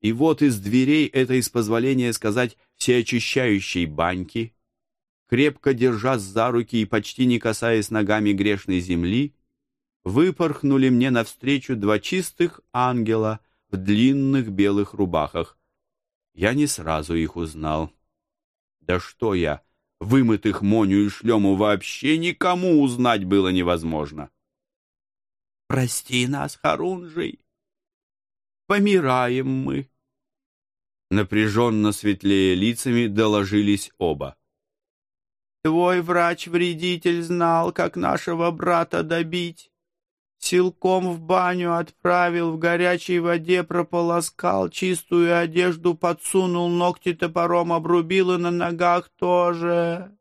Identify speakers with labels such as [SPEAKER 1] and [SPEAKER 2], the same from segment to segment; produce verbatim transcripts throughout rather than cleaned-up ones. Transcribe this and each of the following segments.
[SPEAKER 1] И вот из дверей этой, с позволения сказать, всеочищающей баньки, крепко держась за руки и почти не касаясь ногами грешной земли, выпорхнули мне навстречу два чистых ангела в длинных белых рубахах. Я не сразу их узнал. Да что я, вымытых Моню и Шлему вообще никому узнать было невозможно. «Прости нас, Харунжий, помираем мы!» Напряженно светлее лицами доложились оба. «Твой врач-вредитель знал, как нашего брата добить. Силком в баню отправил, в горячей воде прополоскал, чистую одежду подсунул, ногти топором обрубил и на ногах тоже».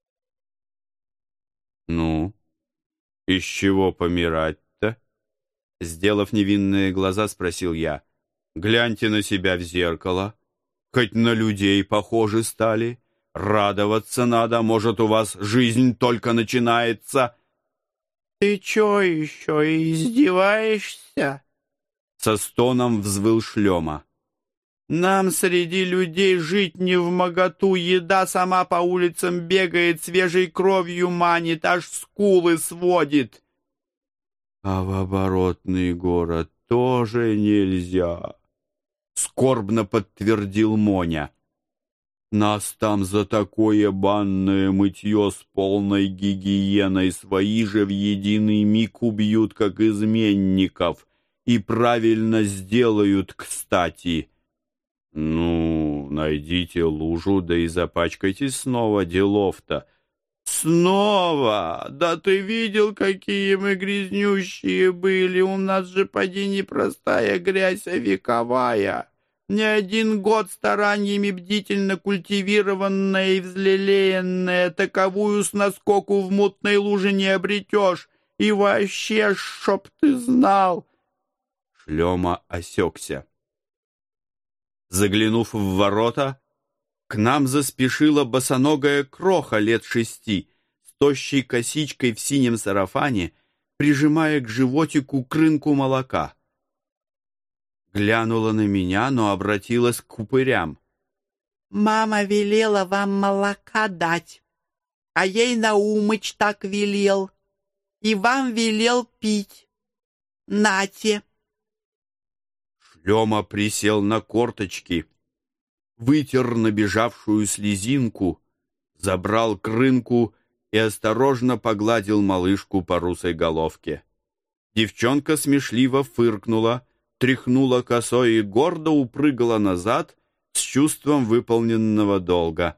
[SPEAKER 1] «Ну, из чего помирать-то?» Сделав невинные глаза, спросил я. «Гляньте на себя в зеркало. Хоть на людей похожи стали. Радоваться надо, может, у вас жизнь только начинается». «Ты чё еще, издеваешься?» Со стоном взвыл Шлема. «Нам среди людей жить невмоготу, еда сама по улицам бегает, свежей кровью манит, аж скулы сводит». «А в оборотный город тоже нельзя», — скорбно подтвердил Моня. «Нас там за такое банное мытье с полной гигиеной свои же в единый миг убьют, как изменников, и правильно сделают, кстати. Ну, найдите лужу, да и запачкайтесь снова, делов-то». «Снова? Да ты видел, какие мы грязнющие были? У нас же поди не простая грязь, а вековая. Не один год стараниями бдительно культивированная и взлелеянная, таковую с наскоку в мутной луже не обретешь. И вообще, чтоб ты знал!» Шлема осекся. Заглянув в ворота, к нам заспешила босоногая кроха лет шести, с тощей косичкой в синем сарафане, прижимая к животику крынку молока. Глянула на меня, но обратилась к упырям. «Мама велела вам молока дать, а ей Наумыч так велел, и вам велел пить. Нате!» Шлема присел на корточки, вытер набежавшую слезинку, забрал крынку и осторожно погладил малышку по русой головке. Девчонка смешливо фыркнула, тряхнула косой и гордо упрыгала назад с чувством выполненного долга.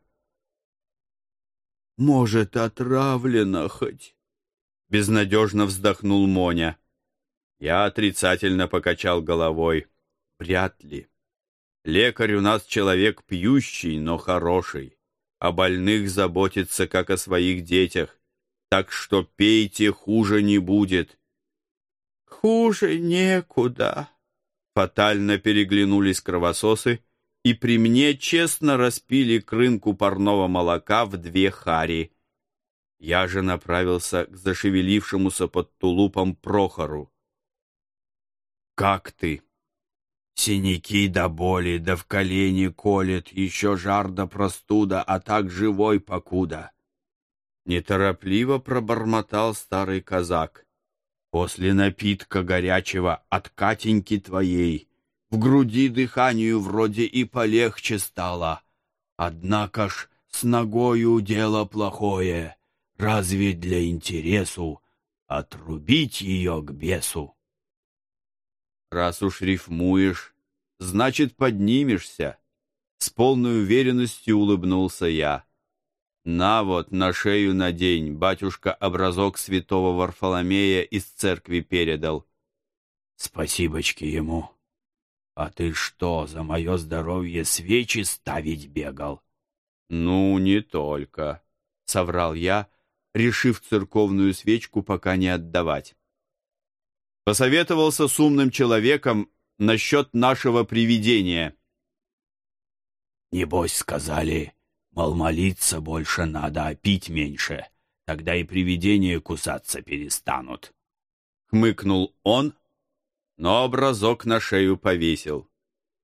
[SPEAKER 1] «Может, отравлена хоть?» — безнадежно вздохнул Моня. Я отрицательно покачал головой. «Вряд ли. Лекарь у нас человек пьющий, но хороший. О больных заботится, как о своих детях. Так что пейте, хуже не будет». «Хуже некуда». Фатально переглянулись кровососы и при мне честно распили крынку парного молока в две хари. Я же направился к зашевелившемуся под тулупом Прохору. «Как ты?» «Синяки до боли, да в колени колет, еще жар да простуда, а так живой покуда». Неторопливо пробормотал старый казак. «После напитка горячего от Катеньки твоей в груди дыханию вроде и полегче стало. Однако ж с ногою дело плохое, разве для интересу отрубить ее к бесу?» «Раз уж рифмуешь, значит, поднимешься», — с полной уверенностью улыбнулся я. «На вот, на шею надень, батюшка образок святого Варфоломея из церкви передал». «Спасибочки ему. А ты что, за мое здоровье свечи ставить бегал?» «Ну, не только», — соврал я, решив церковную свечку пока не отдавать. Посоветовался с умным человеком насчет нашего привидения. «Небось, сказали, мол, молиться больше надо, а пить меньше. Тогда и привидения кусаться перестанут». Хмыкнул он, но образок на шею повесил.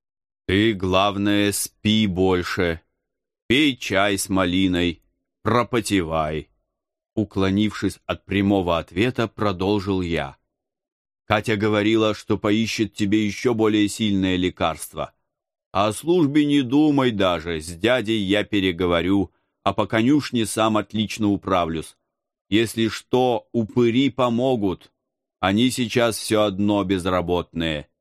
[SPEAKER 1] Ты, главное, спи больше. Пей чай с малиной, пропотевай. Уклонившись от прямого ответа, продолжил я. Катя говорила, что поищет тебе еще более сильное лекарство. А о службе не думай даже, с дядей я переговорю, а по конюшне сам отлично управлюсь. Если что, упыри помогут. Они сейчас все одно безработные.